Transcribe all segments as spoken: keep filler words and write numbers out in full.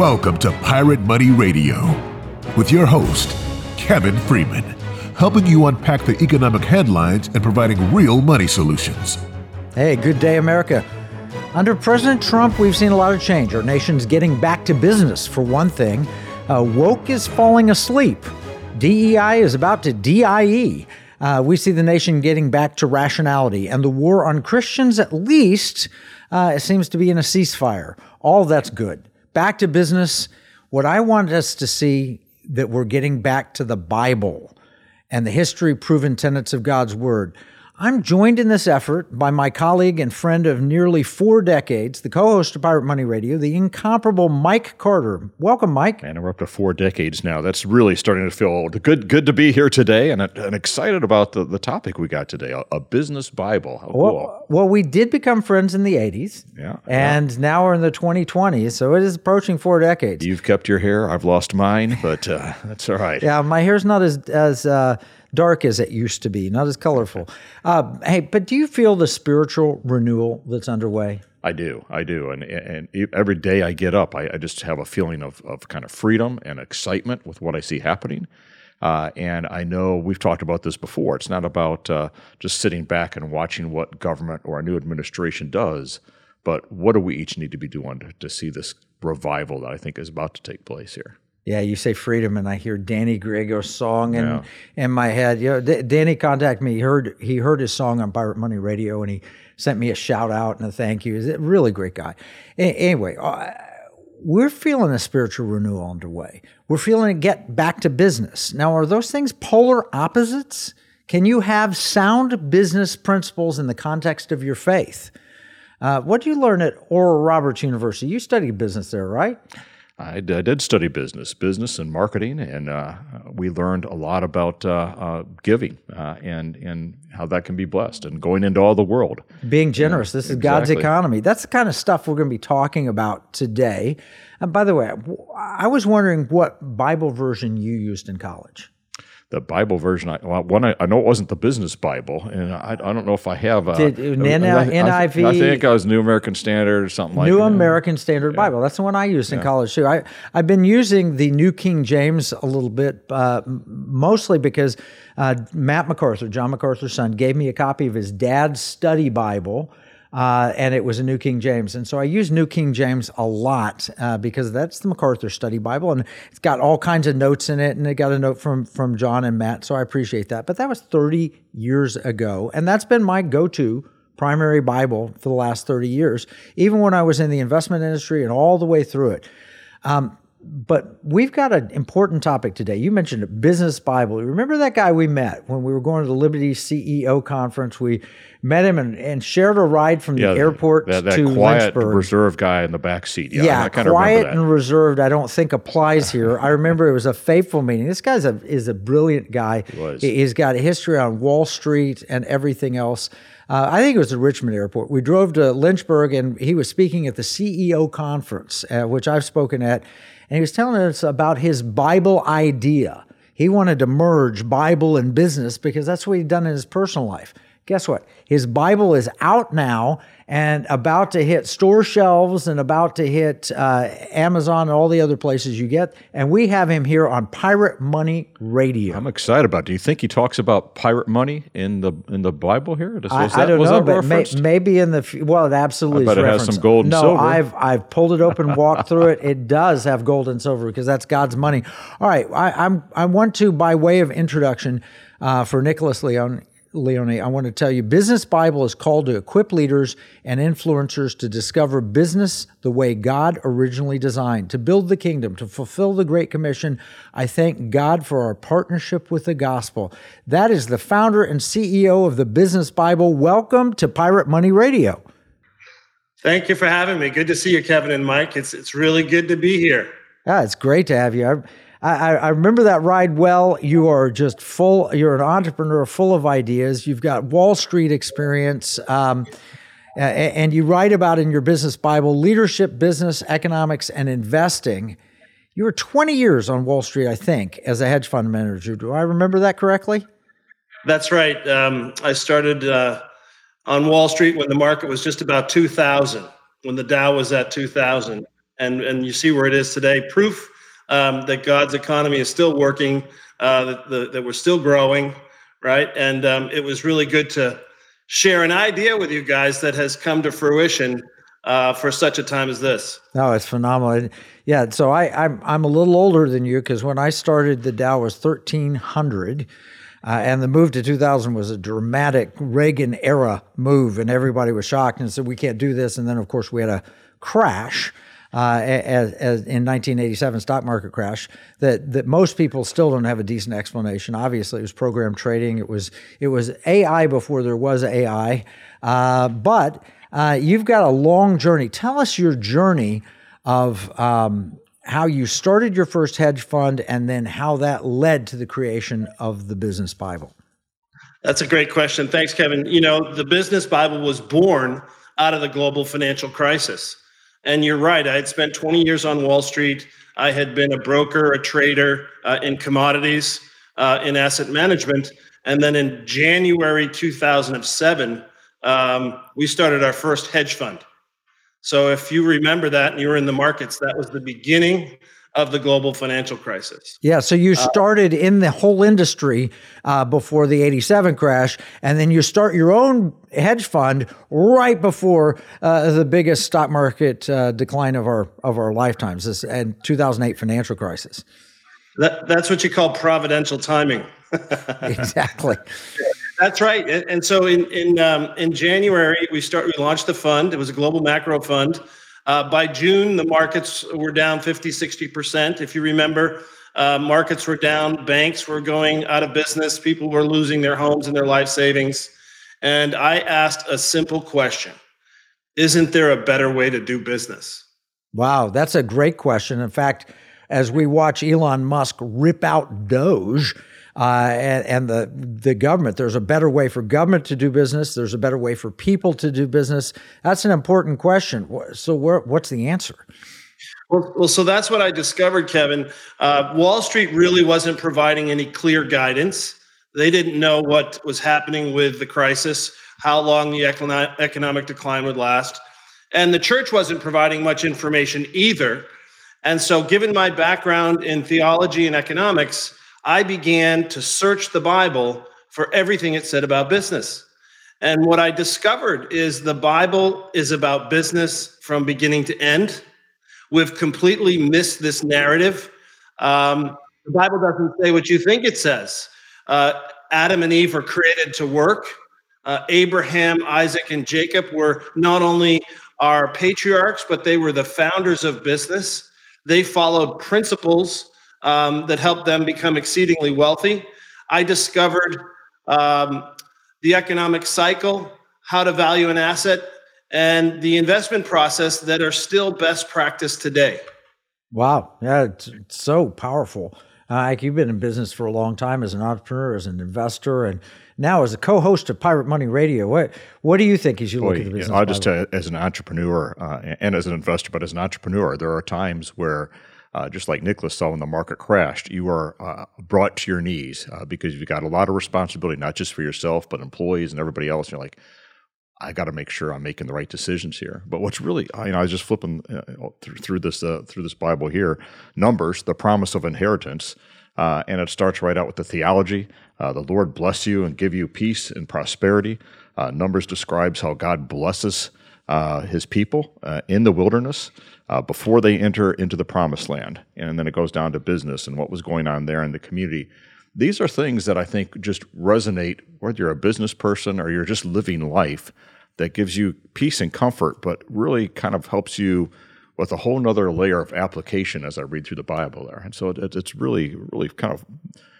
Welcome to Pirate Money Radio with your host, Kevin Freeman, helping you unpack the economic headlines and providing real money solutions. Hey, good day, America. Under President Trump, we've seen a lot of change. Our nation's getting back to business, for one thing. Uh, woke is falling asleep. D E I is about to D I E. Uh, we see the nation getting back to rationality, and the war on Christians, at least, uh, it seems to be in a ceasefire. All that's good. Back to business. What I want us to see, that we're getting back to the Bible and the history-proven tenets of God's Word. I'm joined in this effort by my colleague and friend of nearly four decades, the co-host of Pirate Money Radio, the incomparable Mike Carter. Welcome, Mike. Man, we're up to four decades now. That's really starting to feel old. Good good to be here today, and, and excited about the, the topic we got today, a, a business Bible. How well, cool. Well, we did become friends in the eighties, yeah, and yeah. now we're in the twenty twenties, so it is approaching four decades. You've kept your hair. I've lost mine, but uh, that's all right. Yeah, my hair's not as... as uh, dark as it used to be, not as colorful. Uh, hey, but do you feel the spiritual renewal that's underway? I do, I do, and and every day I get up, I, I just have a feeling of of kind of freedom and excitement with what I see happening. Uh, and I know we've talked about this before. It's not about uh, just sitting back and watching what government or our new administration does, but what do we each need to be doing to, to see this revival that I think is about to take place here? Yeah, you say freedom, and I hear Danny Griego's song in, yeah. in my head. You know, D- Danny contacted me. He heard he heard his song on Pirate Money Radio, and he sent me a shout out and a thank you. He's a really great guy. A- anyway, uh, we're feeling a spiritual renewal underway. We're feeling it get back to business. Now, are those things polar opposites? Can you have sound business principles in the context of your faith? Uh, what did you learn at Oral Roberts University? You studied business there, right? I, I did study business, business and marketing, and uh, we learned a lot about uh, uh, giving uh, and and how that can be blessed and going into all the world. Being generous. Yeah, this is exactly. God's economy. That's the kind of stuff we're going to be talking about today. And by the way, I was wondering what Bible version you used in college. The Bible version, I, well, one, I, I know it wasn't the business Bible, and I, I don't know if I have. Uh, Did, N I V? I, I think I was New American Standard or something like that. New you know. American Standard yeah. Bible. That's the one I used in yeah. college too. I, I've been using the New King James a little bit, uh, mostly because uh, Matt MacArthur, John MacArthur's son, gave me a copy of his dad's study Bible. Uh, and it was a New King James. And so I use New King James a lot uh, because that's the MacArthur Study Bible, and it's got all kinds of notes in it, and it got a note from, from John and Matt, so I appreciate that. But that was thirty years ago, and that's been my go-to primary Bible for the last thirty years, even when I was in the investment industry and all the way through it. Um, But we've got an important topic today. You mentioned a business Bible. Remember that guy we met when we were going to the Liberty C E O conference? We met him and, and shared a ride from the yeah, airport that, that to quiet, Lynchburg. reserved guy in the back seat. Yeah, yeah I kind quiet of remember that. and reserved I don't think applies here. I remember it was a faithful meeting. This guy's a, is a brilliant guy. He was. He's got a history on Wall Street and everything else. Uh, I think it was the Richmond airport. We drove to Lynchburg, and he was speaking at the C E O conference, uh, which I've spoken at. And he was telling us about his Bible idea. He wanted to merge Bible and business because that's what he'd done in his personal life. Guess what? His Bible is out now and about to hit store shelves and about to hit uh, Amazon and all the other places you get. And we have him here on Pirate Money Radio. I'm excited about it. Do you think he talks about pirate money in the in the Bible here? Does, I, was that, I don't was know, that but may, maybe in the well, it absolutely. I bet is it has referenced. some gold and no, silver. I've I've pulled it open, walked through it. It does have gold and silver because that's God's money. All right, I, I'm I want to, by way of introduction, uh, for Nicholas Leone. Leone, I want to tell you, Business Bible is called to equip leaders and influencers to discover business the way God originally designed, to build the kingdom, to fulfill the Great Commission. I thank God for our partnership with the gospel. That is the founder and C E O of the Business Bible. Welcome to Pirate Money Radio. Thank you for having me. Good to see you, Kevin and Mike. It's it's really good to be here. Yeah, it's great to have you. I, I, I remember that ride well. You are just full, you're an entrepreneur full of ideas. You've got Wall Street experience, um, and you write about in your Business Bible, leadership, business, economics, and investing. You were twenty years on Wall Street, I think, as a hedge fund manager. Do I remember that correctly? That's right. Um, I started uh, on Wall Street when the market was just about two thousand, when the Dow was at two thousand. and and you see where it is today. Proof um, that God's economy is still working, uh, that, the, that we're still growing, right? And um, it was really good to share an idea with you guys that has come to fruition uh, for such a time as this. No, it's phenomenal. Yeah, so I, I'm I'm a little older than you because when I started, the Dow was thirteen hundred. Uh, and the move to two thousand was a dramatic Reagan era move, and everybody was shocked and said, we can't do this. And then, of course, we had a crash uh, as, as in nineteen eighty-seven, stock market crash, that, that most people still don't have a decent explanation. Obviously, it was program trading. It was, it was A I before there was A I. Uh, but uh, you've got a long journey. Tell us your journey of um, how you started your first hedge fund and then how that led to the creation of the Business Bible. That's a great question. Thanks, Kevin. You know, the Business Bible was born out of the global financial crisis. And you're right. I had spent twenty years on Wall Street. I had been a broker, a trader uh, in commodities, uh, in asset management. And then in January two thousand seven, um, we started our first hedge fund. So if you remember that and you were in the markets, that was the beginning of the global financial crisis. Yeah, so you started uh, in the whole industry uh, before the eighty-seven crash, and then you start your own hedge fund right before uh, the biggest stock market uh, decline of our of our lifetimes, this and two thousand eight financial crisis. That, that's what you call providential timing. Exactly. That's right. And, and so in in um, in January, we start we launched the fund. It was a global macro fund. Uh, by June, the markets were down fifty, sixty percent. If you remember, uh, markets were down, banks were going out of business, people were losing their homes and their life savings. And I asked a simple question: isn't there a better way to do business? Wow, that's a great question. In fact, as we watch Elon Musk rip out Doge, Uh, and, and the the government, there's a better way for government to do business. There's a better way for people to do business. That's an important question. So where, what's the answer? Well, well, so that's what I discovered, Kevin. Uh, Wall Street really wasn't providing any clear guidance. They didn't know what was happening with the crisis, how long the econo- economic decline would last. And the church wasn't providing much information either. And so given my background in theology and economics, I began to search the Bible for everything it said about business. And what I discovered is the Bible is about business from beginning to end. We've completely missed this narrative. Um, the Bible doesn't say what you think it says. Uh, Adam and Eve were created to work. Uh, Abraham, Isaac, and Jacob were not only our patriarchs, but they were the founders of business. They followed principles Um, that helped them become exceedingly wealthy. I discovered um, the economic cycle, how to value an asset, and the investment process that are still best practice today. Wow. Yeah, it's, it's so powerful. Uh, Ike, you've been in business for a long time as an entrepreneur, as an investor, and now as a co-host of Pirate Money Radio. What what do you think as you look Boy, at the business? I'll just tell you, as an entrepreneur uh, and as an investor, but as an entrepreneur, there are times where Uh, just like Nicholas saw when the market crashed, you are uh, brought to your knees uh, because you've got a lot of responsibility, not just for yourself, but employees and everybody else. You're like, I got to make sure I'm making the right decisions here. But what's really, you know, I was just flipping uh, through, through this uh, through this Bible here, Numbers, the promise of inheritance, uh, and it starts right out with the theology. Uh, the Lord bless you and give you peace and prosperity. Uh, Numbers describes how God blesses uh, His people uh, in the wilderness. Uh, before they enter into the promised land. And then it goes down to business and what was going on there in the community. These are things that I think just resonate, whether you're a business person or you're just living life, that gives you peace and comfort, but really kind of helps you with a whole nother layer of application as I read through the Bible there. And so it, it's really, really kind of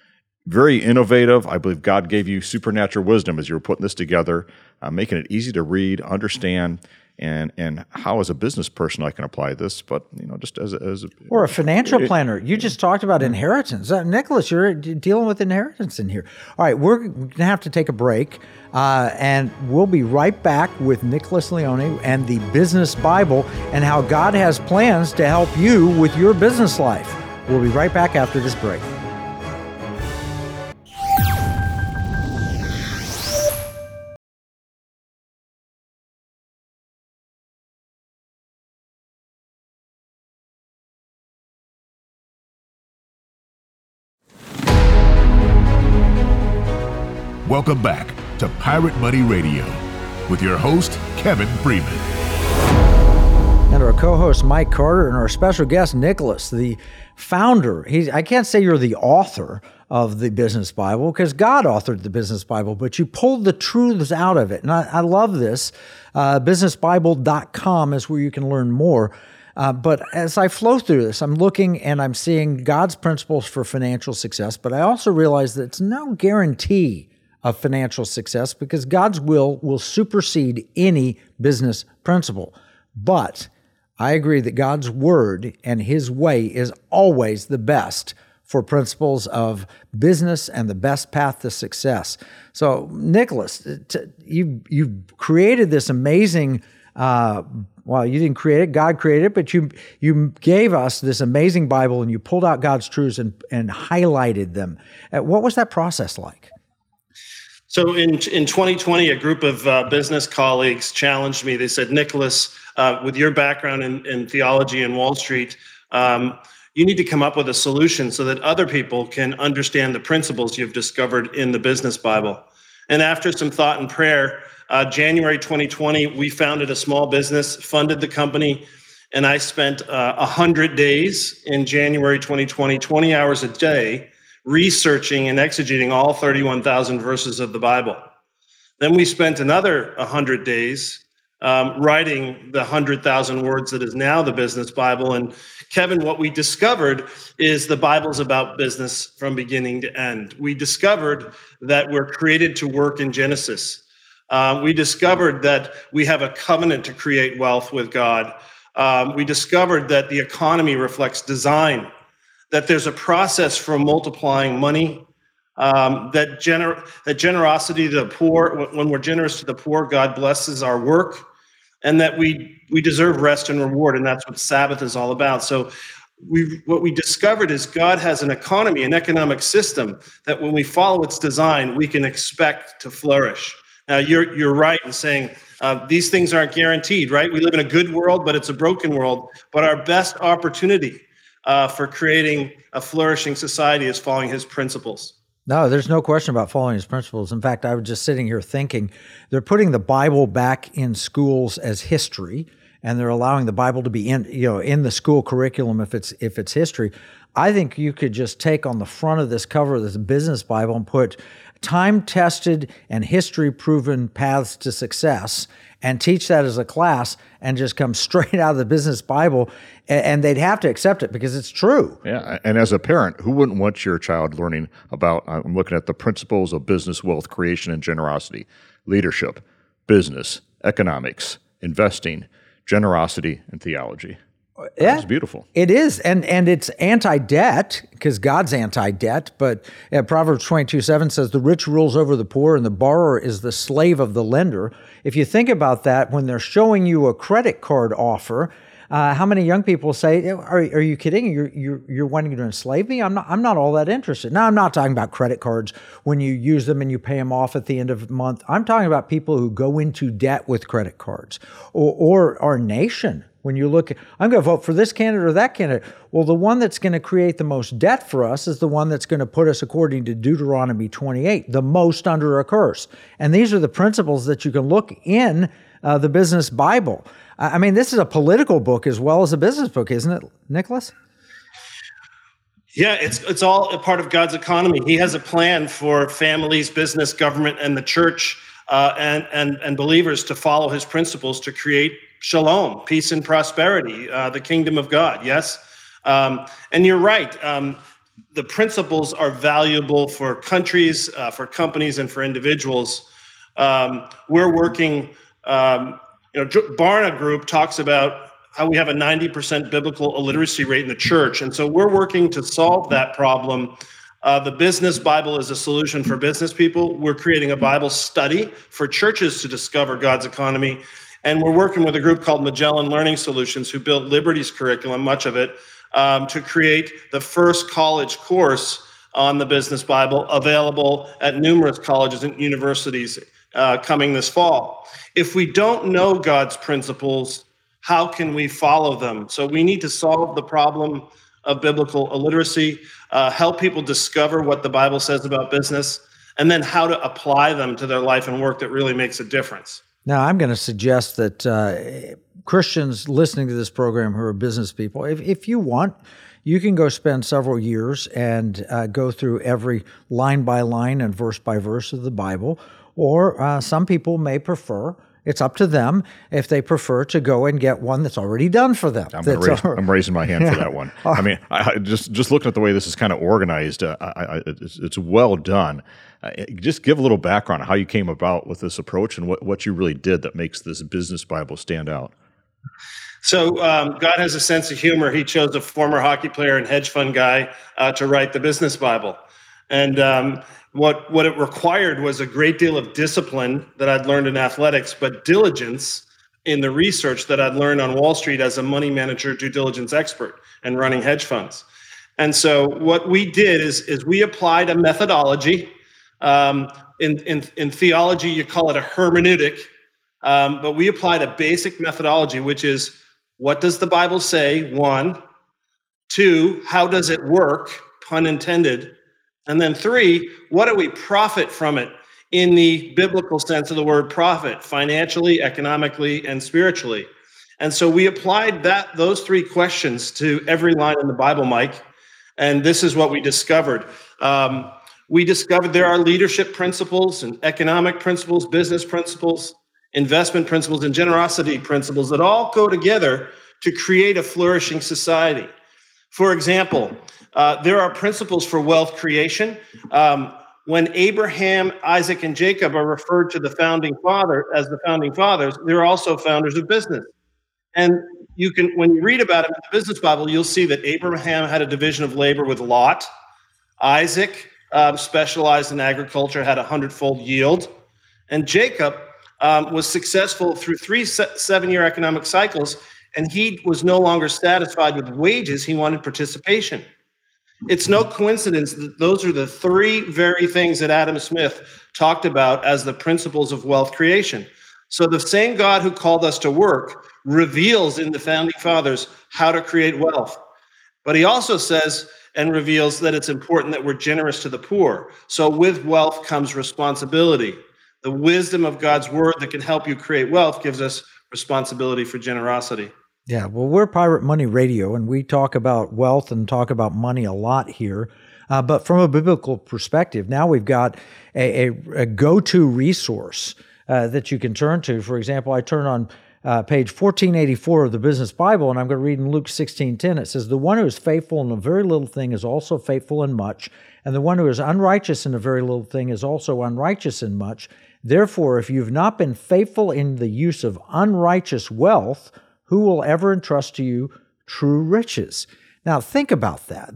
very innovative. I believe God gave you supernatural wisdom as you were putting this together, uh, making it easy to read, understand, and and how as a business person I can apply this, but you know, just as a, as a, or a financial planner. You just talked about inheritance, uh, Nicholas. You're dealing with inheritance in here. All right, we're gonna have to take a break, uh, and we'll be right back with Nicholas Leone and the Business Bible and how God has plans to help you with your business life. We'll be right back after this break. Welcome back to Pirate Money Radio with your host, Kevin Freeman. And our co-host, Mike Carter, and our special guest, Nicholas, the founder. He's, I can't say you're the author of the Business Bible because God authored the Business Bible, but you pulled the truths out of it. And I, I love this. Uh, business bible dot com is where you can learn more. Uh, but as I flow through this, I'm looking and I'm seeing God's principles for financial success, but I also realize that it's no guarantee of financial success because God's will will supersede any business principle. But I agree that God's word and his way is always the best for principles of business and the best path to success. So, Nicholas, t- you you created this amazing. Uh, well, you didn't create it; God created it. But you you gave us this amazing Bible, and you pulled out God's truths and and highlighted them. Uh, what was that process like? So, in in twenty twenty, a group of uh, business colleagues challenged me. They said, "Nicholas, uh, with your background in, in theology and Wall Street." Um, You need to come up with a solution so that other people can understand the principles you've discovered in the Business Bible. And after some thought and prayer, uh, January twenty twenty, we founded a small business, funded the company, and I spent uh, one hundred days in January twenty twenty, twenty hours a day, researching and exegeting all thirty-one thousand verses of the Bible. Then we spent another one hundred days um, writing the one hundred thousand words that is now the Business Bible. And Kevin, what we discovered is the Bible's about business from beginning to end. We discovered that we're created to work in Genesis. Uh, we discovered that we have a covenant to create wealth with God. Um, we discovered that the economy reflects design, that there's a process for multiplying money, um, that, gener- that generosity to the poor, when we're generous to the poor, God blesses our work. And that we we deserve rest and reward, and that's what Sabbath is all about. So we what we discovered is God has an economy, an economic system that when we follow its design, we can expect to flourish. Now, you're you're right in saying uh, these things aren't guaranteed, right? We live in a good world, but it's a broken world. But our best opportunity uh, for creating a flourishing society is following his principles. No, there's no question about following his principles. In fact, I was just sitting here thinking they're putting the Bible back in schools as history, and they're allowing the Bible to be in, you know, in the school curriculum if it's if it's history. I think you could just take on the front of this cover of this Business Bible and put time-tested and history-proven paths to success and teach that as a class and just come straight out of the Business Bible, and they'd have to accept it because it's true. Yeah, and as a parent, who wouldn't want your child learning about, I'm looking at the principles of business, wealth creation, and generosity, leadership, business, economics, investing, generosity, and theology. Yeah, it's beautiful. It is, and and it's anti-debt because God's anti-debt. But uh, Proverbs twenty-two seven says, "The rich rules over the poor, and the borrower is the slave of the lender." If you think about that, when they're showing you a credit card offer, uh, how many young people say, "Are are you kidding? You're you're you're wanting to enslave me? I'm not. I'm not all that interested." Now, I'm not talking about credit cards when you use them and you pay them off at the end of the month. I'm talking about people who go into debt with credit cards, or or our nation. When you look, I'm going to vote for this candidate or that candidate. Well, the one that's going to create the most debt for us is the one that's going to put us, according to Deuteronomy twenty-eight, the most under a curse. And these are the principles that you can look in uh, the Business Bible. I mean, this is a political book as well as a business book, isn't it, Nicholas? Yeah, it's it's all a part of God's economy. He has a plan for families, business, government, and the church uh, and, and, and believers to follow his principles to create shalom, peace and prosperity, uh, the kingdom of God, yes? Um, and you're right. Um, the principles are valuable for countries, uh, for companies, and for individuals. Um, we're working, um, you know, Barna Group talks about how we have a ninety percent biblical illiteracy rate in the church. And so we're working to solve that problem. Uh, the Business Bible is a solution for business people. We're creating a Bible study for churches to discover God's economy. And we're working with a group called Magellan Learning Solutions, who built Liberty's curriculum, much of it, um, to create the first college course on the Business Bible, available at numerous colleges and universities uh, coming this fall. If we don't know God's principles, how can we follow them? So we need to solve the problem of biblical illiteracy, uh, help people discover what the Bible says about business, and then how to apply them to their life and work that really makes a difference. Now, I'm going to suggest that uh, Christians listening to this program who are business people, if, if you want, you can go spend several years and uh, go through every line by line and verse by verse of the Bible, or uh, some people may prefer, it's up to them, if they prefer to go and get one that's already done for them. I'm, raise, al- I'm raising my hand yeah. for that one. I mean, I, I just just looking at the way this is kind of organized, uh, I, I, it's, it's well done. Uh, just give a little background on how you came about with this approach and what, what you really did that makes this business Bible stand out. So um, God has a sense of humor. He chose a former hockey player and hedge fund guy uh, to write the business Bible. And um, what, what it required was a great deal of discipline that I'd learned in athletics, but diligence in the research that I'd learned on Wall Street as a money manager, due diligence expert, and running hedge funds. And so what we did is, is we applied a methodology. Um, in, in, in theology, you call it a hermeneutic, um, but we applied a basic methodology, which is, what does the Bible say? One. Two, how does it work? Pun intended. And then three, what do we profit from it in the biblical sense of the word profit, financially, economically, and spiritually? And so we applied that those three questions to every line in the Bible, Mike, and this is what we discovered. Um, we discovered there are leadership principles and economic principles, business principles, investment principles, and generosity principles that all go together to create a flourishing society. For example, uh, there are principles for wealth creation. Um, when Abraham, Isaac, and Jacob are referred to the founding father as the founding fathers, they're also founders of business. And you can, when you read about it in the business Bible, you'll see that Abraham had a division of labor with Lot. Isaac um, specialized in agriculture, had a hundredfold yield, and Jacob Um, was successful through three se- seven-year economic cycles, and he was no longer satisfied with wages. He wanted participation. It's no coincidence that those are the three very things that Adam Smith talked about as the principles of wealth creation. So the same God who called us to work reveals in the founding fathers how to create wealth. But he also says and reveals that it's important that we're generous to the poor. So with wealth comes responsibility. The wisdom of God's word that can help you create wealth gives us responsibility for generosity. Yeah, well, we're Pirate Money Radio, and we talk about wealth and talk about money a lot here. Uh, but from a biblical perspective, now we've got a, a, a go-to resource uh, that you can turn to. For example, I turn on uh, page fourteen eighty-four of the Business Bible, and I'm going to read in Luke sixteen ten. It says, "The one who is faithful in a very little thing is also faithful in much, and the one who is unrighteous in a very little thing is also unrighteous in much. Therefore, if you've not been faithful in the use of unrighteous wealth, who will ever entrust to you true riches?" Now, think about that.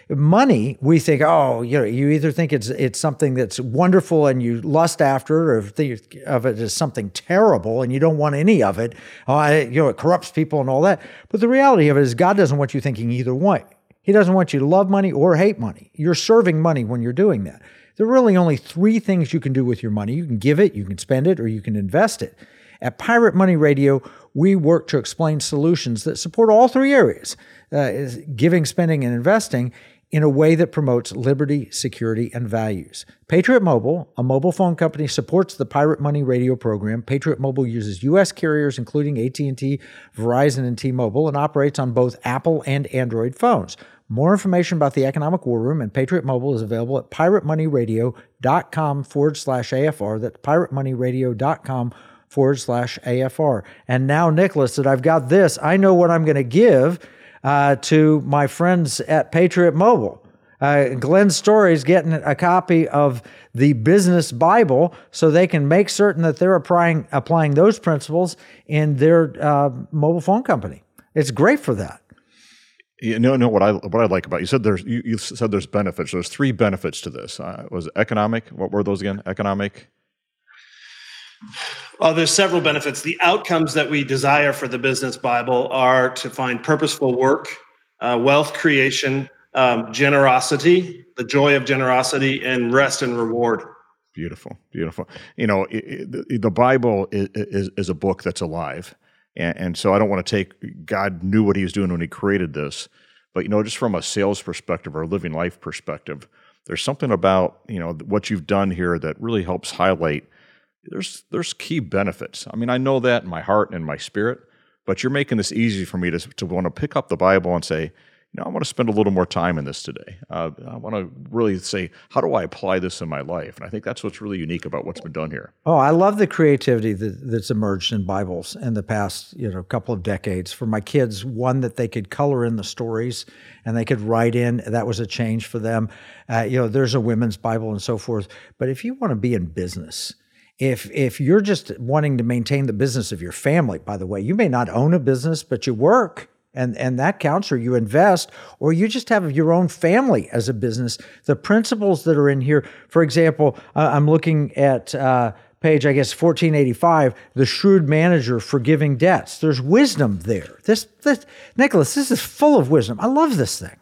Money, we think, oh, you know, you either think it's it's something that's wonderful and you lust after it, or think of it as something terrible and you don't want any of it. Oh, I, you know, it corrupts people and all that. But the reality of it is God doesn't want you thinking either way. He doesn't want you to love money or hate money. You're serving money when you're doing that. There are really only three things you can do with your money. You can give it, you can spend it, or you can invest it. At Pirate Money Radio, we work to explain solutions that support all three areas, uh, giving, spending, and investing, in a way that promotes liberty, security, and values. Patriot Mobile, a mobile phone company, supports the Pirate Money Radio program. Patriot Mobile uses U S carriers, including A T and T, Verizon, and T-Mobile, and operates on both Apple and Android phones. More information about the Economic War Room and Patriot Mobile is available at piratemoneyradio.com forward slash AFR. That's piratemoneyradio.com forward slash AFR. And now, Nicholas, that I've got this, I know what I'm going to give uh, to my friends at Patriot Mobile. Uh, Glenn Story's getting a copy of the Business Bible so they can make certain that they're applying, applying those principles in their uh, mobile phone company. It's great for that. You know, know what I what I like about it. You said there's you, you said there's benefits. There's three benefits to this. Uh, was it economic? What were those again? Economic. Well, there's several benefits. The outcomes that we desire for the Business Bible are to find purposeful work, uh, wealth creation, um, generosity, the joy of generosity, and rest and reward. Beautiful, beautiful. You know, it, it, the, the Bible is, is is a book that's alive. And, and so I don't want to take, God knew what he was doing when he created this, but, you know, just from a sales perspective or a living life perspective, there's something about, you know, what you've done here that really helps highlight there's there's key benefits. I mean, I know that in my heart and in my spirit, but you're making this easy for me to to want to pick up the Bible and say, you know, I want to spend a little more time in this today. Uh, I want to really say, how do I apply this in my life? And I think that's what's really unique about what's been done here. Oh, I love the creativity that, that's emerged in Bibles in the past, you know, couple of decades. For my kids, one that they could color in the stories and they could write in. That was a change for them. Uh, you know, there's a women's Bible and so forth. But if you want to be in business, If if you're just wanting to maintain the business of your family, by the way, you may not own a business, but you work. And and that counts, or you invest, or you just have your own family as a business. The principles that are in here, for example, uh, I'm looking at uh, page, I guess, fourteen eighty-five, the shrewd manager forgiving debts. There's wisdom there. This, this Nicholas, this is full of wisdom. I love this thing.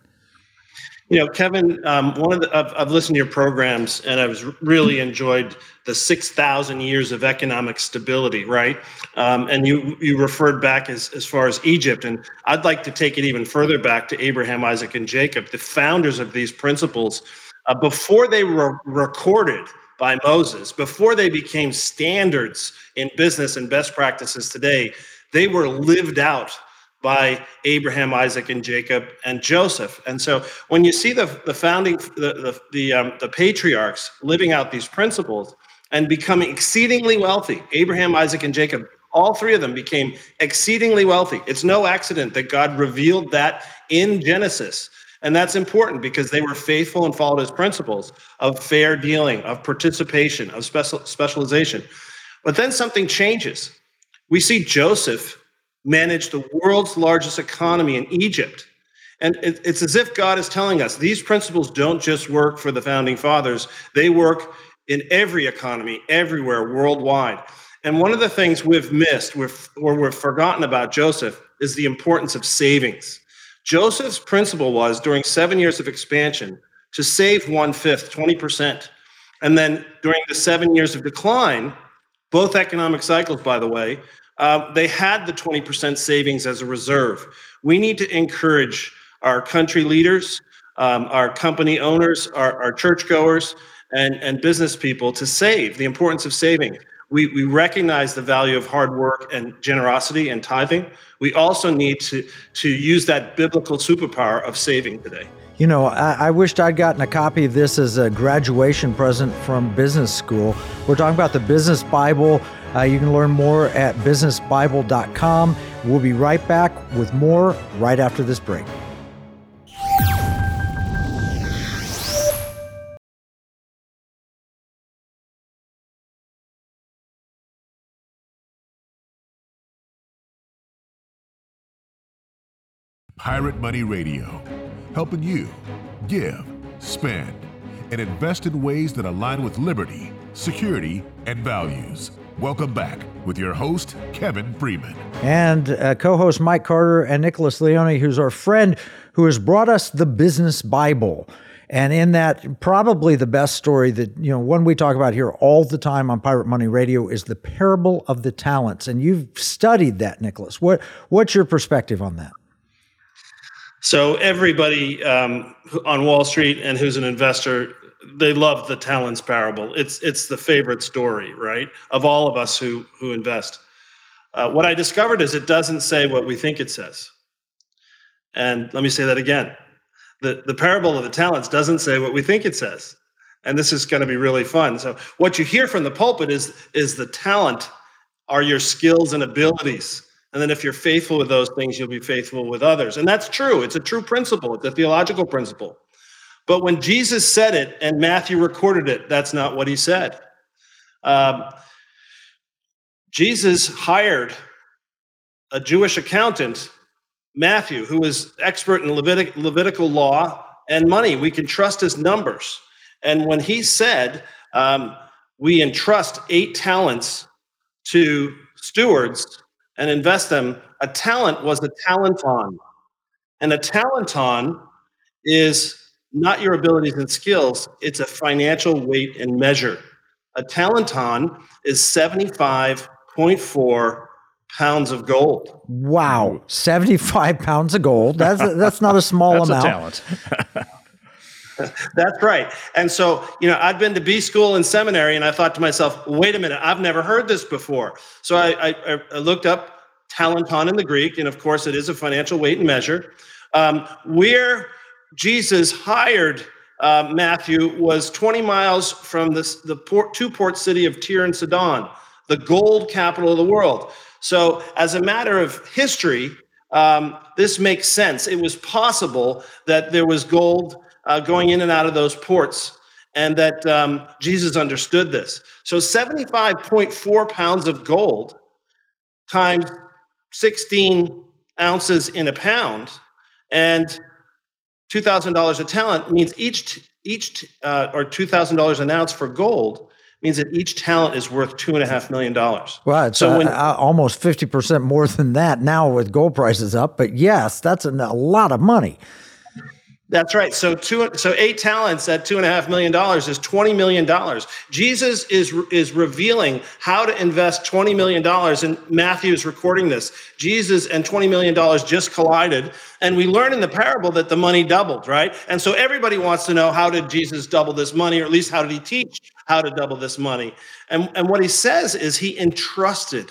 You know, Kevin, um, one of the, I've, I've listened to your programs, and I've really enjoyed the six thousand years of economic stability, right? Um, and you you referred back as, as far as Egypt, and I'd like to take it even further back to Abraham, Isaac, and Jacob, the founders of these principles. Uh, before they were recorded by Moses, before they became standards in business and best practices today, they were lived out by Abraham, Isaac, and Jacob, and Joseph. And so when you see the, the founding, the, the, the, um, the patriarchs living out these principles and becoming exceedingly wealthy, Abraham, Isaac, and Jacob, all three of them became exceedingly wealthy. It's no accident that God revealed that in Genesis. And that's important because they were faithful and followed his principles of fair dealing, of participation, of special, specialization. But then something changes. We see Joseph manage the world's largest economy in Egypt. And it, it's as if God is telling us these principles don't just work for the founding fathers, they work in every economy, everywhere, worldwide. And one of the things we've missed we've, or we've forgotten about Joseph is the importance of savings. Joseph's principle was, during seven years of expansion, to save one-fifth, twenty percent. And then during the seven years of decline, both economic cycles, by the way, Uh, they had the twenty percent savings as a reserve. We need to encourage our country leaders, um, our company owners, our, our churchgoers, and, and business people to save, the importance of saving. We, we recognize the value of hard work and generosity and tithing. We also need to, to use that biblical superpower of saving today. You know, I, I wished I'd gotten a copy of this as a graduation present from business school. We're talking about the Business Bible. Uh, you can learn more at business bible dot com. We'll be right back with more right after this break. Pirate Money Radio, helping you give, spend, and invest in ways that align with liberty, security, and values. Welcome back with your host, Kevin Freeman. And uh, co-host Mike Carter and Nicholas Leone, who's our friend who has brought us the Business Bible. And in that, probably the best story that, you know, one we talk about here all the time on Pirate Money Radio is the parable of the talents. And you've studied that, Nicholas. What What's your perspective on that? So everybody um, on Wall Street and who's an investor, they love the talents parable. It's it's the favorite story, right, of all of us who who invest. Uh, what I discovered is it doesn't say what we think it says. And let me say that again. The, the parable of the talents doesn't say what we think it says. And this is going to be really fun. So what you hear from the pulpit is, is the talent are your skills and abilities. And then if you're faithful with those things, you'll be faithful with others. And that's true. It's a true principle. It's a theological principle. But when Jesus said it and Matthew recorded it, that's not what he said. Um, Jesus hired a Jewish accountant, Matthew, who was expert in Levitic, Levitical law and money. We can trust his numbers. And when he said, um, we entrust eight talents to stewards and invest them, a talent was a talenton. And a talenton is not your abilities and skills, it's a financial weight and measure. A talenton is seventy-five point four pounds of gold. Wow, seventy-five pounds of gold. That's that's not a small that's amount. A talent. That's right. And so, you know, I'd been to B school and seminary, and I thought to myself, wait a minute, I've never heard this before. So I, I, I looked up talenton in the Greek, and of course it is a financial weight and measure. Um, where Jesus hired uh, Matthew was twenty miles from this, the port, two port city of Tyre and Sidon, the gold capital of the world. So as a matter of history, um, this makes sense. It was possible that there was gold uh, going in and out of those ports, and that um, Jesus understood this. So seventy-five point four pounds of gold times sixteen ounces in a pound, and two thousand dollars a talent means each, each uh, or two thousand dollars an ounce for gold means that each talent is worth two and a half million dollars. Well, it's so uh, when, uh, almost fifty percent more than that now with gold prices up. But yes, that's a, a lot of money. That's right. So two, so eight talents at two and a half million dollars is twenty million dollars. Jesus is is revealing how to invest twenty million dollars, and Matthew is recording this. Jesus and twenty million dollars just collided, and we learn in the parable that the money doubled, right? And so everybody wants to know, how did Jesus double this money, or at least how did he teach how to double this money? And and what he says is he entrusted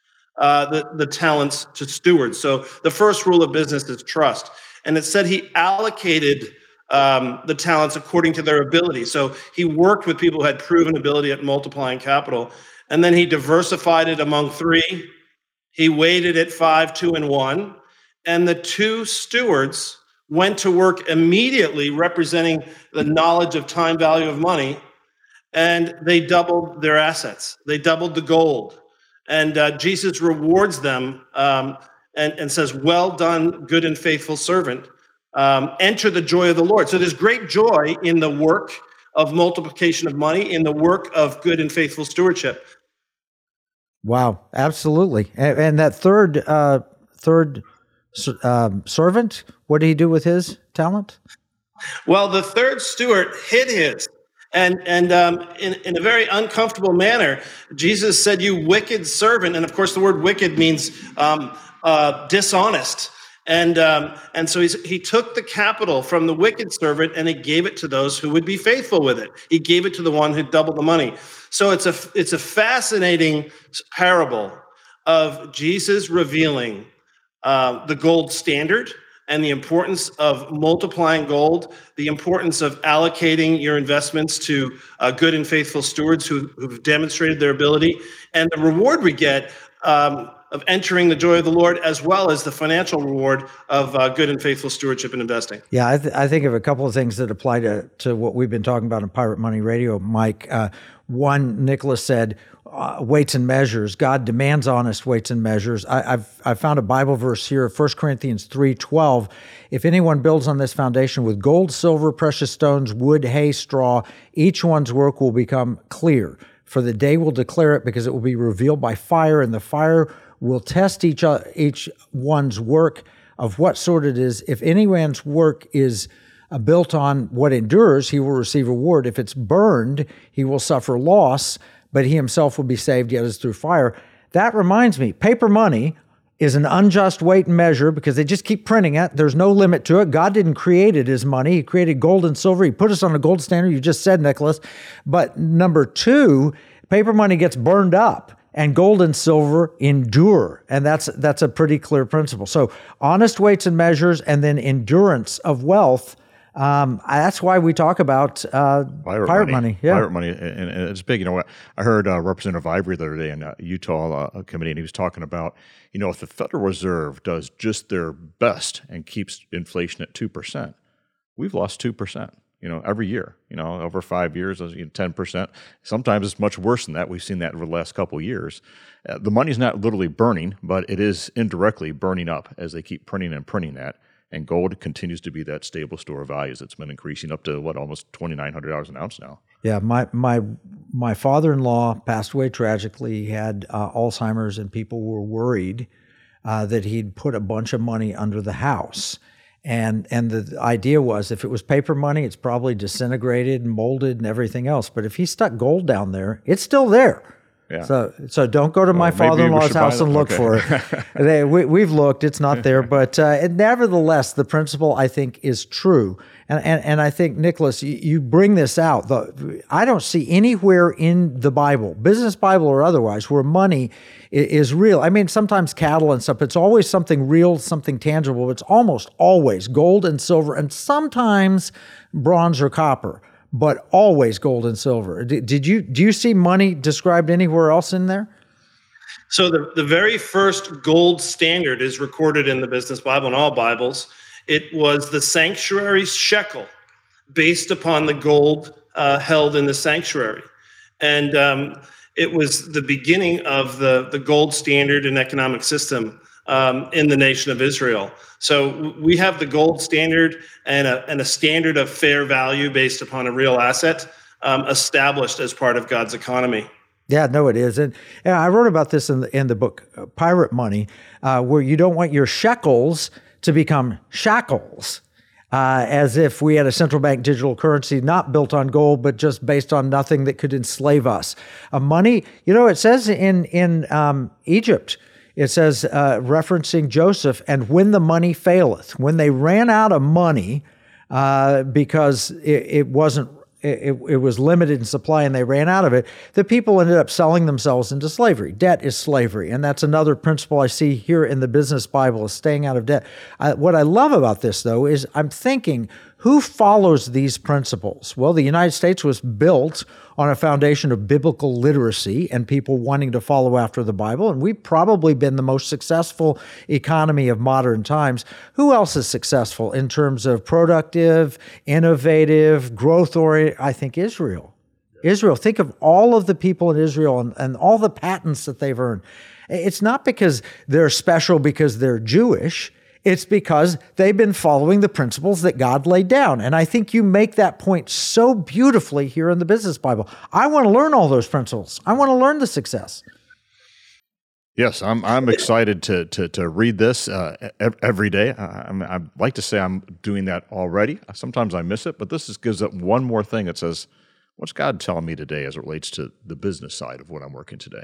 uh, the the talents to stewards. So the first rule of business is trust. And it said he allocated um, the talents according to their ability. So he worked with people who had proven ability at multiplying capital. And then he diversified it among three. He weighted it five, two, and one. And the two stewards went to work immediately, representing the knowledge of time value of money. And they doubled their assets. They doubled the gold. And uh, Jesus rewards them um, And, and says, well done, good and faithful servant. Um, enter the joy of the Lord. So there's great joy in the work of multiplication of money, in the work of good and faithful stewardship. Wow, absolutely. And, and that third uh, third um, servant, what did he do with his talent? Well, the third steward hid his. And and um, in, in a very uncomfortable manner, Jesus said, you wicked servant. And of course, the word wicked means um, uh, dishonest. And um, and so he's, he took the capital from the wicked servant and he gave it to those who would be faithful with it. He gave it to the one who doubled the money. So it's a it's a fascinating parable of Jesus revealing uh, the gold standard and the importance of multiplying gold, the importance of allocating your investments to uh, good and faithful stewards who, who've demonstrated their ability, and the reward we get um, of entering the joy of the Lord, as well as the financial reward of uh, good and faithful stewardship and investing. Yeah, I, th- I think of a couple of things that apply to, to what we've been talking about in Pirate Money Radio, Mike. Uh, one, Nicholas said, uh, weights and measures. God demands honest weights and measures. I, I've I found a Bible verse here, First Corinthians three twelve. If anyone builds on this foundation with gold, silver, precious stones, wood, hay, straw, each one's work will become clear. For the day will declare it, because it will be revealed by fire, and the fire will test each uh, each one's work of what sort it is. If anyone's work is uh, built on what endures, he will receive reward. If it's burned, he will suffer loss, but he himself will be saved, yet as through fire. That reminds me, paper money is an unjust weight and measure because they just keep printing it. There's no limit to it. God didn't create it as money. He created gold and silver. He put us on a gold standard. You just said, Nicholas. But number two, paper money gets burned up, and gold and silver endure. And that's that's a pretty clear principle. So honest weights and measures, and then endurance of wealth. Um, that's why we talk about uh, pirate, pirate money. money. Yeah. Pirate money, and, and it's big. You know, I heard uh, Representative Ivory the other day in uh, Utah uh, committee, and he was talking about, you know, if the Federal Reserve does just their best and keeps inflation at two percent, we've lost two percent. You know, every year, you know, over five years, you know, ten percent. Sometimes it's much worse than that. We've seen that over the last couple of years. Uh, the money's not literally burning, but it is indirectly burning up as they keep printing and printing that. And gold continues to be that stable store of values that's been increasing up to, what, almost twenty-nine hundred dollars an ounce now. Yeah, my my my father-in-law passed away tragically. He had uh, Alzheimer's, and people were worried uh, that he'd put a bunch of money under the house. And and the idea was, if it was paper money, it's probably disintegrated and molded and everything else. But if he stuck gold down there, it's still there. Yeah. So, so don't go to my Well, maybe we father-in-law's should buy house them. and look Okay. for it. They, we, we've looked; it's not there. But uh, it, nevertheless, the principle I think is true, and and, and I think Nicholas, you, you bring this out. The, I don't see anywhere in the Bible, business Bible or otherwise, where money is, is real. I mean, sometimes cattle and stuff. It's always something real, something tangible. It's almost always gold and silver, and sometimes bronze or copper, but always gold and silver. Did, did you do you see money described anywhere else in there? So the, the very first gold standard is recorded in the Business Bible and all Bibles. It was the sanctuary shekel, based upon the gold uh, held in the sanctuary. And um, it was the beginning of the, the gold standard and economic system um, in the nation of Israel. So we have the gold standard and a, and a standard of fair value based upon a real asset um, established as part of God's economy. Yeah, no, it is. And, and I wrote about this in the, in the book, uh, Pirate Money, uh, where you don't want your shekels to become shackles, uh, as if we had a central bank digital currency not built on gold, but just based on nothing that could enslave us. Uh, money, you know, it says in, in um, Egypt, it says, uh, referencing Joseph, and when the money faileth, when they ran out of money uh, because it, it wasn't It, it was limited in supply and they ran out of it, the people ended up selling themselves into slavery. Debt is slavery. And that's another principle I see here in the Business Bible, is staying out of debt. I, what I love about this, though, is I'm thinking, who follows these principles? Well, the United States was built on a foundation of biblical literacy and people wanting to follow after the Bible, and we've probably been the most successful economy of modern times. Who else is successful in terms of productive, innovative, growth-oriented? I think Israel. Israel, think of all of the people in Israel and, and all the patents that they've earned. It's not because they're special because they're Jewish. It's because they've been following the principles that God laid down. And I think you make that point so beautifully here in the Business Bible. I want to learn all those principles. I want to learn the success. Yes, I'm I'm excited to to to read this uh, every day. I, I'm, I'd like to say I'm doing that already. Sometimes I miss it, but this is, gives it one more thing that says, what's God telling me today as it relates to the business side of what I'm working today?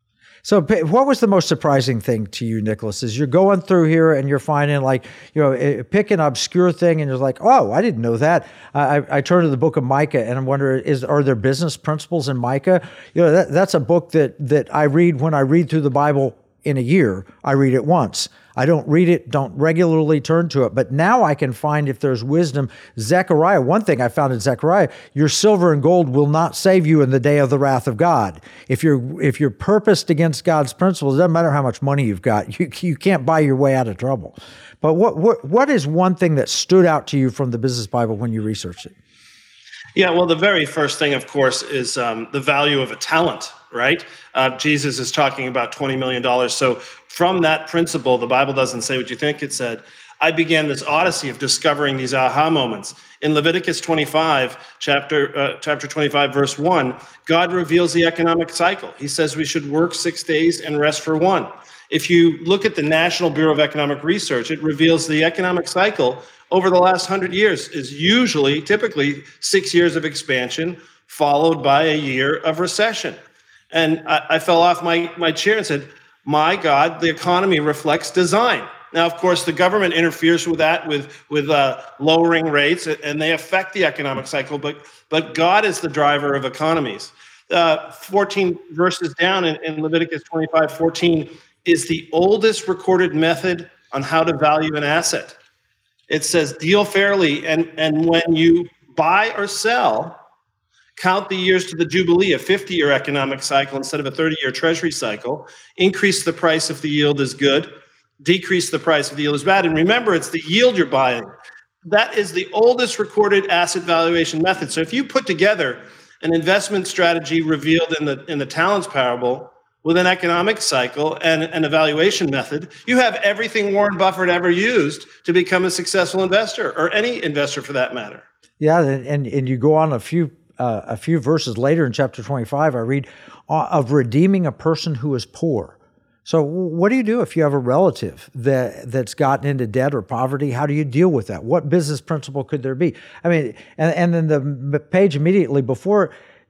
So what was the most surprising thing to you, Nicholas, is you're going through here and you're finding, like, you know, pick an obscure thing and you're like, oh, I didn't know that. I, I turned to the book of Micah and I'm wondering, is, are there business principles in Micah? You know, that, that's a book that, that I read when I read through the Bible in a year. I read it once. I don't read it, don't regularly turn to it. But now I can find if there's wisdom. Zechariah, one thing I found in Zechariah, your silver and gold will not save you in the day of the wrath of God. If you're if you're purposed against God's principles, it doesn't matter how much money you've got. You you can't buy your way out of trouble. But what what what is one thing that stood out to you from the Business Bible when you researched it? Yeah, well, the very first thing, of course, is um, the value of a talent, right? Uh, Jesus is talking about twenty million dollars. So from that principle, the Bible doesn't say what you think it said. I began this odyssey of discovering these aha moments. In Leviticus twenty-five, chapter uh, chapter twenty-five, verse one, God reveals the economic cycle. He says we should work six days and rest for one. If you look at the National Bureau of Economic Research, it reveals the economic cycle over the last hundred years is usually, typically, six years of expansion, followed by a year of recession. And I, I fell off my, my chair and said, my God, the economy reflects design. Now, of course, the government interferes with that, with, with uh, lowering rates, and they affect the economic cycle, but, but God is the driver of economies. Uh, fourteen verses down in, in Leviticus twenty-five fourteen is the oldest recorded method on how to value an asset. It says, deal fairly, and, and when you buy or sell, count the years to the Jubilee, a fifty-year economic cycle instead of a thirty-year treasury cycle. Increase the price if the yield is good. Decrease the price if the yield is bad. And remember, it's the yield you're buying. That is the oldest recorded asset valuation method. So if you put together an investment strategy revealed in the in the talents parable with an economic cycle and an evaluation method, you have everything Warren Buffett ever used to become a successful investor, or any investor for that matter. Yeah, and and you go on a few uh, a few verses later in chapter twenty-five, I read uh, of redeeming a person who is poor. So what do you do if you have a relative that that's gotten into debt or poverty? How do you deal with that? What business principle could there be? I mean, and, and then the page immediately before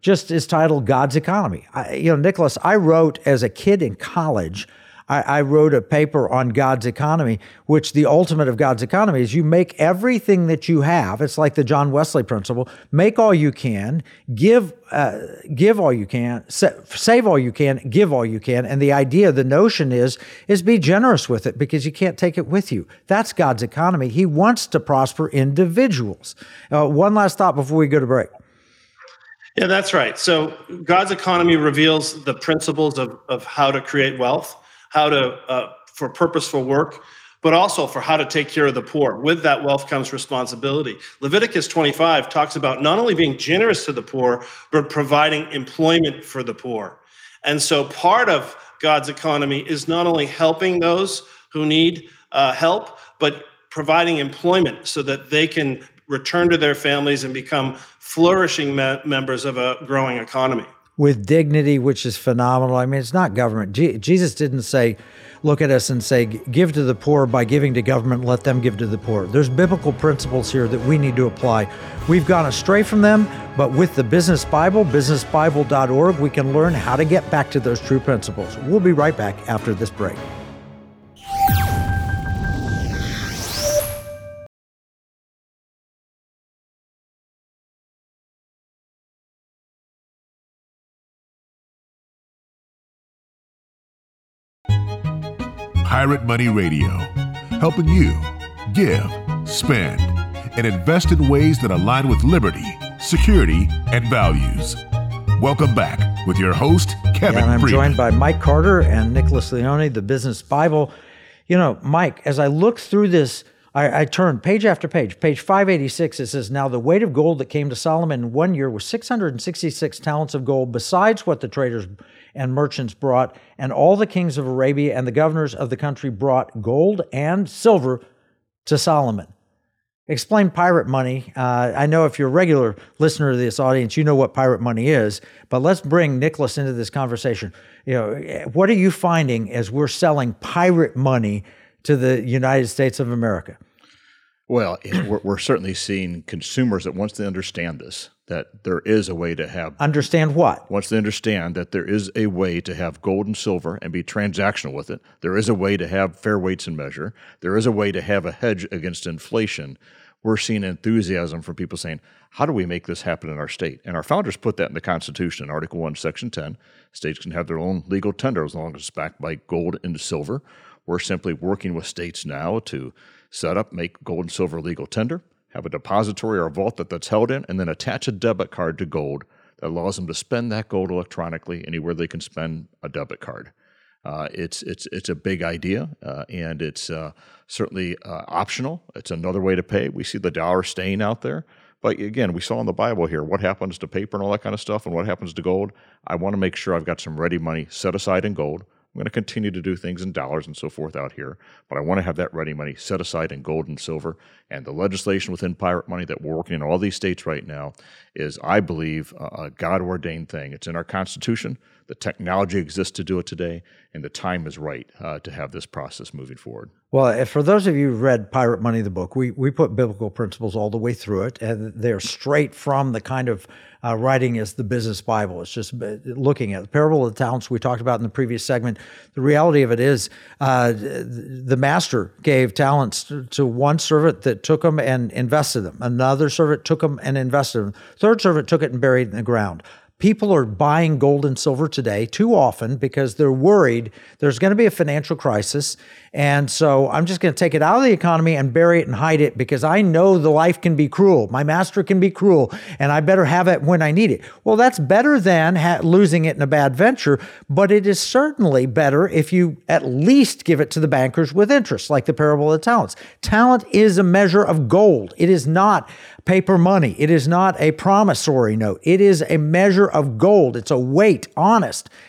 just is titled God's Economy. I, you know, Nicholas, I wrote as a kid in college, I, I wrote a paper on God's economy, which the ultimate of God's economy is you make everything that you have. It's like the John Wesley principle: make all you can, give, uh, give all you can, sa- save all you can, give all you can. And the idea, the notion is, is be generous with it because you can't take it with you. That's God's economy. He wants to prosper individuals. Uh, one last thought before we go to break. Yeah, that's right. So God's economy reveals the principles of, of how to create wealth, how to, uh, for purposeful work, but also for how to take care of the poor. With that wealth comes responsibility. Leviticus twenty-five talks about not only being generous to the poor, but providing employment for the poor. And so part of God's economy is not only helping those who need uh, help, but providing employment so that they can return to their families and become flourishing me- members of a growing economy. With dignity, which is phenomenal. I mean, it's not government. Je- Jesus didn't say, look at us and say, give to the poor by giving to government, let them give to the poor. There's biblical principles here that we need to apply. We've gone astray from them, but with the Business Bible, business bible dot org, we can learn how to get back to those true principles. We'll be right back after this break. Pirate Money Radio, helping you give, spend, and invest in ways that align with liberty, security, and values. Welcome back with your host, Kevin And I'm Freeman. joined by Mike Carter and Nicholas Leone, the Business Bible. You know, Mike, as I look through this, I, I turned page after page. Page five eighty-six, it says, now the weight of gold that came to Solomon in one year was six hundred sixty-six talents of gold, besides what the traders and merchants brought, and all the kings of Arabia and the governors of the country brought gold and silver to Solomon. Explain pirate money. Uh, I know if you're a regular listener to this audience, you know what pirate money is, but let's bring Nicholas into this conversation. You know, what are you finding as we're selling pirate money to the United States of America? Well, we're, we're certainly seeing consumers that once they understand this, that there is a way to have... Understand what? Once they understand that there is a way to have gold and silver and be transactional with it, there is a way to have fair weights and measure, there is a way to have a hedge against inflation, we're seeing enthusiasm from people saying, how do we make this happen in our state? And our founders put that in the Constitution, Article one, Section ten. States can have their own legal tender as long as it's backed by gold and silver. We're simply working with states now to set up, make gold and silver legal tender, have a depository or a vault that that's held in, and then attach a debit card to gold that allows them to spend that gold electronically anywhere they can spend a debit card. Uh, it's it's it's a big idea, uh, and it's uh, certainly uh, optional. It's another way to pay. We see the dollar staying out there. But again, we saw in the Bible here what happens to paper and all that kind of stuff and what happens to gold. I want to make sure I've got some ready money set aside in gold. I'm going to continue to do things in dollars and so forth out here, but I want to have that ready money set aside in gold and silver. And the legislation within pirate money that we're working in all these states right now is, I believe, a God-ordained thing. It's in our Constitution. The technology exists to do it today, and the time is right uh, to have this process moving forward. Well, for those of you who've read Pirate Money, the book, we, we put biblical principles all the way through it, and they're straight from the kind of uh, writing as the Business Bible. It's just looking at the parable of the talents we talked about in the previous segment. The reality of it is uh, the master gave talents to, to one servant that took them and invested them. Another servant took them and invested them. Third servant took it and buried it in the ground. People are buying gold and silver today too often because they're worried there's going to be a financial crisis. And so I'm just going to take it out of the economy and bury it and hide it because I know the life can be cruel. My master can be cruel, and I better have it when I need it. Well, that's better than ha- losing it in a bad venture, but it is certainly better if you at least give it to the bankers with interest, like the parable of the talents. Talent is a measure of gold. It is not paper money. It is not a promissory note. It is a measure of gold. It's a weight, honest.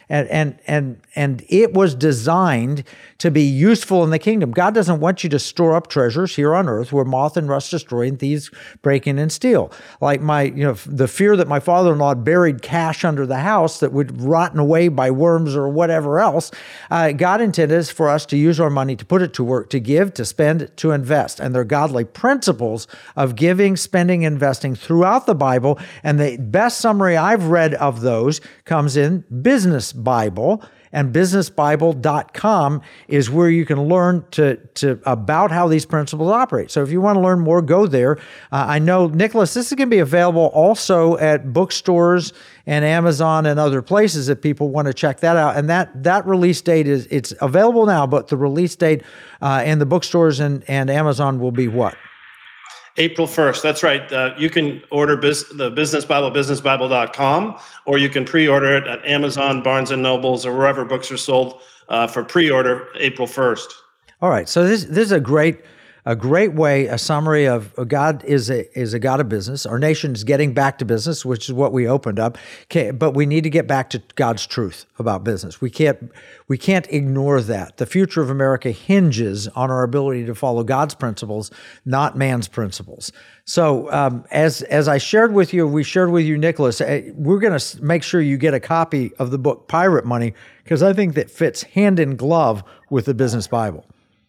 And, and, and, and it was designed to be useful in the kingdom. God doesn't want you to store up treasures here on earth where moth and rust destroy and thieves break in and steal. Like my, you know, the fear that my father-in-law buried cash under the house that would rotten away by worms or whatever else. Uh, God intended is for us to use our money to put it to work, to give, to spend, to invest. And they're godly principles of giving, spending, investing throughout the Bible. And the best summary I've read of those comes in Business Bible. And business bible dot com is where you can learn to, to about how these principles operate. So if you want to learn more, go there. Uh, I know, Nicholas, this is going to be available also at bookstores and Amazon and other places if people want to check that out. And that that release date is it's available now, but the release date uh, in the bookstores and, and Amazon will be what? April first. That's right. Uh, you can order biz- the Business Bible, business bible dot com, or you can pre-order it at Amazon, Barnes and Nobles, or wherever books are sold uh, for pre-order April first. All right. So this this is a great a great way, a summary of God is a is a God of business. Our nation is getting back to business, which is what we opened up. Okay, but we need to get back to God's truth about business. We can't we can't ignore that. The future of America hinges on our ability to follow God's principles, not man's principles. So um, as as I shared with you, we shared with you, Nicholas, uh, we're going to make sure you get a copy of the book Pirate Money, because I think that fits hand in glove with the Business Bible.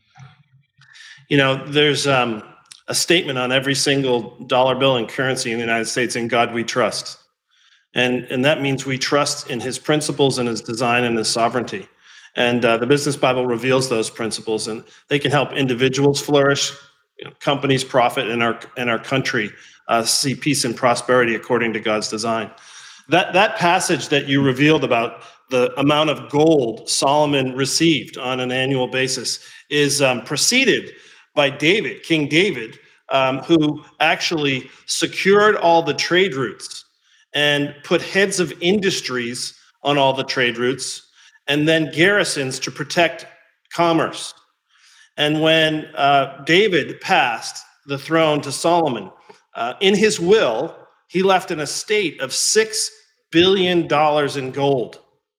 You know, there's um, a statement on every single dollar bill and currency in the United States: "In God we trust." And, and that means we trust in his principles and his design and his sovereignty. And uh, the Business Bible reveals those principles, and they can help individuals flourish, you know, companies profit, and our, and our country uh, see peace and prosperity according to God's design. That, that passage that you revealed about the amount of gold Solomon received on an annual basis is um, preceded by David, King David, um, who actually secured all the trade routes and put heads of industries on all the trade routes, and then garrisons to protect commerce. And when uh, David passed the throne to Solomon, uh, in his will, he left an estate of six billion dollars in gold.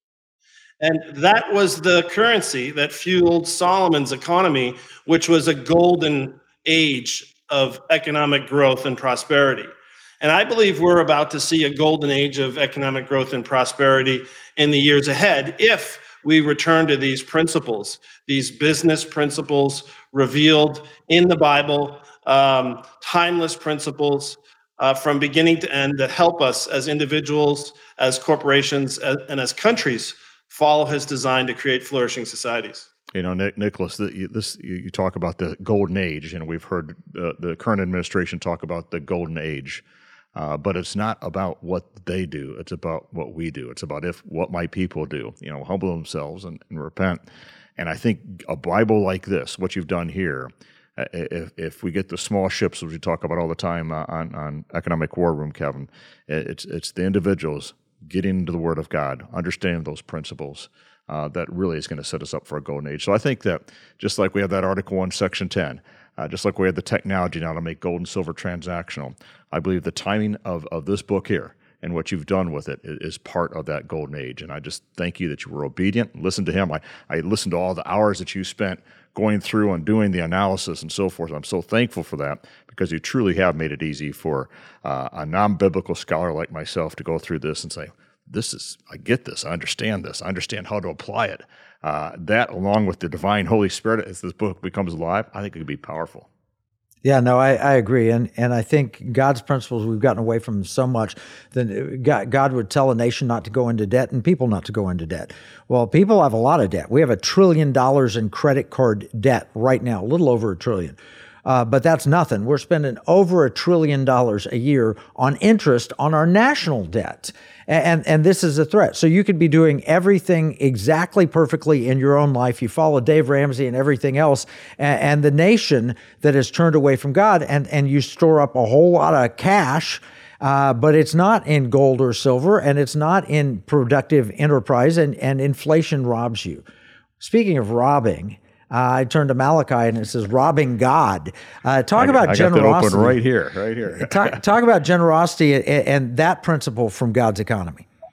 And that was the currency that fueled Solomon's economy, which was a golden age of economic growth and prosperity. And I believe we're about to see a golden age of economic growth and prosperity in the years ahead if we return to these principles, these business principles revealed in the Bible, um, timeless principles uh, from beginning to end that help us as individuals, as corporations, as, and as countries follow his design to create flourishing societies. You know, Nick, Nicholas, the, this you, you talk about the golden age, and we've heard uh, the current administration talk about the golden age, uh, but it's not about what they do. It's about what we do. It's about if what my people do. You know, humble themselves and, and repent. And I think a Bible like this, what you've done here, uh, if if we get the small ships, which we talk about all the time uh, on on Economic War Room, Kevin, it's it's the individuals getting into the Word of God, understanding those principles, uh, that really is going to set us up for a golden age. So I think that just like we have that Article one, Section ten, uh, just like we have the technology now to make gold and silver transactional, I believe the timing of, of this book here and what you've done with it is, is part of that golden age. And I just thank you that you were obedient. Listen to him. I, I listened to all the hours that you spent going through and doing the analysis and so forth. I'm so thankful for that, because you truly have made it easy for uh, a non-biblical scholar like myself to go through this and say, this is, I get this, I understand this, I understand how to apply it. Uh, that, along with the divine Holy Spirit, as this book becomes alive, I think it could be powerful. Yeah, no, I, I agree. And and I think God's principles, we've gotten away from so much. Then God, God would tell a nation not to go into debt and people not to go into debt. Well, people have a lot of debt. We have a trillion dollars in credit card debt right now, a little over a trillion. Uh, but that's nothing. We're spending over a trillion dollars a year on interest on our national debt. And, and this is a threat. So you could be doing everything exactly perfectly in your own life. You follow Dave Ramsey and everything else, and, and the nation that has turned away from God, and, and you store up a whole lot of cash, uh, but it's not in gold or silver, and it's not in productive enterprise, and, and inflation robs you. Speaking of robbing, Uh, I turned to Malachi and it says, robbing God. Uh, talk I, about I generosity. got that open right here, right here. talk, talk about generosity and, and that principle from God's economy.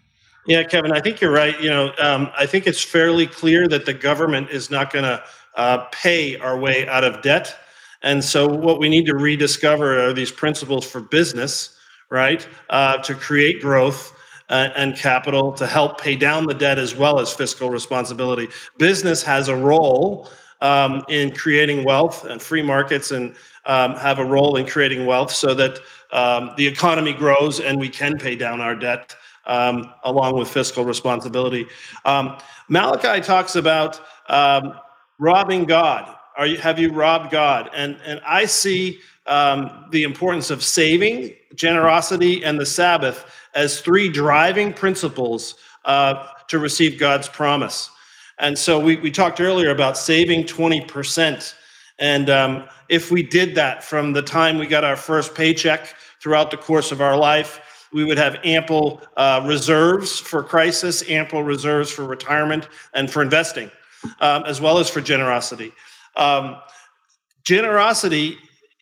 Yeah, Kevin, I think you're right. You know, um, I think it's fairly clear that the government is not going to uh, pay our way out of debt. And so what we need to rediscover are these principles for business, right, uh, to create growth uh, and capital to help pay down the debt as well as fiscal responsibility. Business has a role um, in creating wealth, and free markets and um, have a role in creating wealth so that um, the economy grows and we can pay down our debt um, along with fiscal responsibility. Um, Malachi talks about um, robbing God. Are you, have you robbed God? And and I see um, the importance of saving, generosity, and the Sabbath as three driving principles uh, to receive God's promise. And so we, we talked earlier about saving twenty percent. And um, if we did that from the time we got our first paycheck throughout the course of our life, we would have ample uh, reserves for crisis, ample reserves for retirement, and for investing, um, as well as for generosity. Um, generosity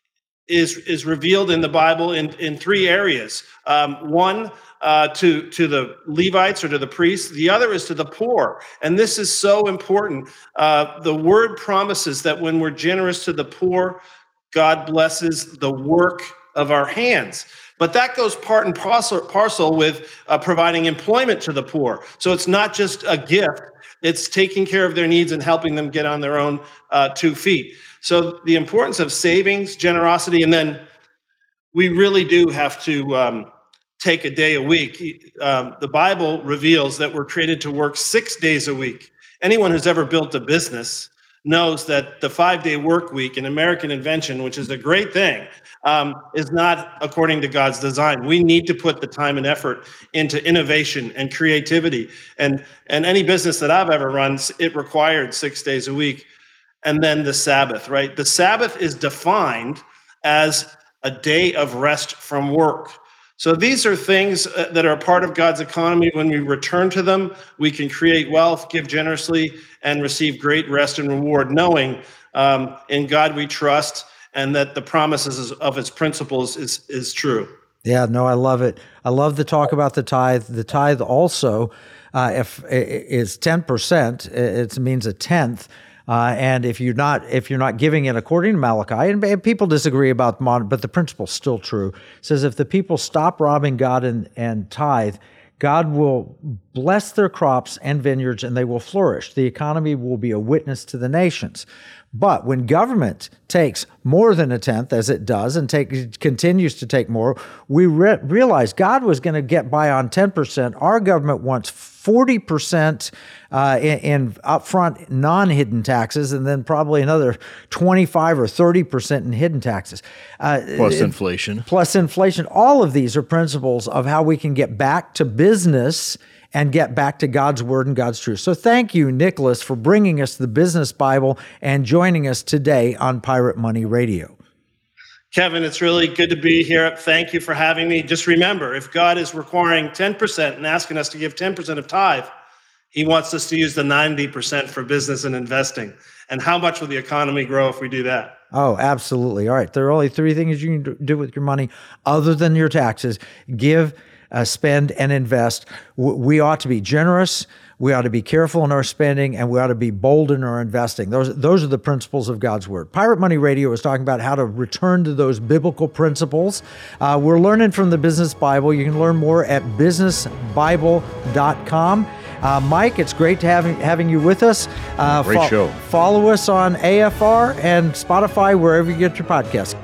is is revealed in the Bible in, in three areas. Um, one, uh, to, to the Levites or to the priests. The other is to the poor. And this is so important. Uh, the word promises that when we're generous to the poor, God blesses the work of our hands. But that goes part and parcel, parcel with uh, providing employment to the poor. So it's not just a gift. It's taking care of their needs and helping them get on their own uh, two feet. So the importance of savings, generosity, and then we really do have to um, take a day a week. Um, the Bible reveals that we're created to work six days a week. Anyone who's ever built a business knows that the five-day work week, an American invention, which is a great thing, um, is not according to God's design. We need to put the time and effort into innovation and creativity. And, and any business that I've ever run, it required six days a week. And then the Sabbath, right? The Sabbath is defined as a day of rest from work. So these are things that are part of God's economy. When we return to them, we can create wealth, give generously, and receive great rest and reward, knowing um, in God we trust and that the promises of his principles is, is true. Yeah, no, I love it. I love the talk about the tithe. The tithe also, uh, if is ten percent, it means a tenth. Uh, and if you're not if you're not giving it according to Malachi, and, and people disagree about modern, but the principle's still true. It says if the people stop robbing God and, and tithe, God will bless their crops and vineyards, and they will flourish. The economy will be a witness to the nations. But when government takes more than a tenth, as it does, and take, continues to take more, we re- realize God was going to get by on ten percent. Our government wants forty percent uh, in, in upfront non-hidden taxes, and then probably another twenty-five or thirty percent in hidden taxes. Uh, plus inflation. Plus inflation. All of these are principles of how we can get back to business and get back to God's word and God's truth. So thank you, Nicholas, for bringing us the Business Bible and joining us today on Pirate Money Radio. Kevin, it's really good to be here. Thank you for having me. Just remember, if God is requiring ten percent and asking us to give ten percent of tithe, he wants us to use the ninety percent for business and investing. And how much will the economy grow if we do that? Oh, absolutely. All right. There are only three things you can do with your money other than your taxes. Give, Uh, spend, and invest. W- we ought to be generous. We ought to be careful in our spending, and we ought to be bold in our investing. Those those are the principles of God's word. Pirate Money Radio is talking about how to return to those biblical principles. Uh, we're learning from the Business Bible. You can learn more at business bible dot com. Uh, Mike, it's great to have having you with us. Uh, Great fo- show. Follow us on A F R and Spotify, wherever you get your podcasts.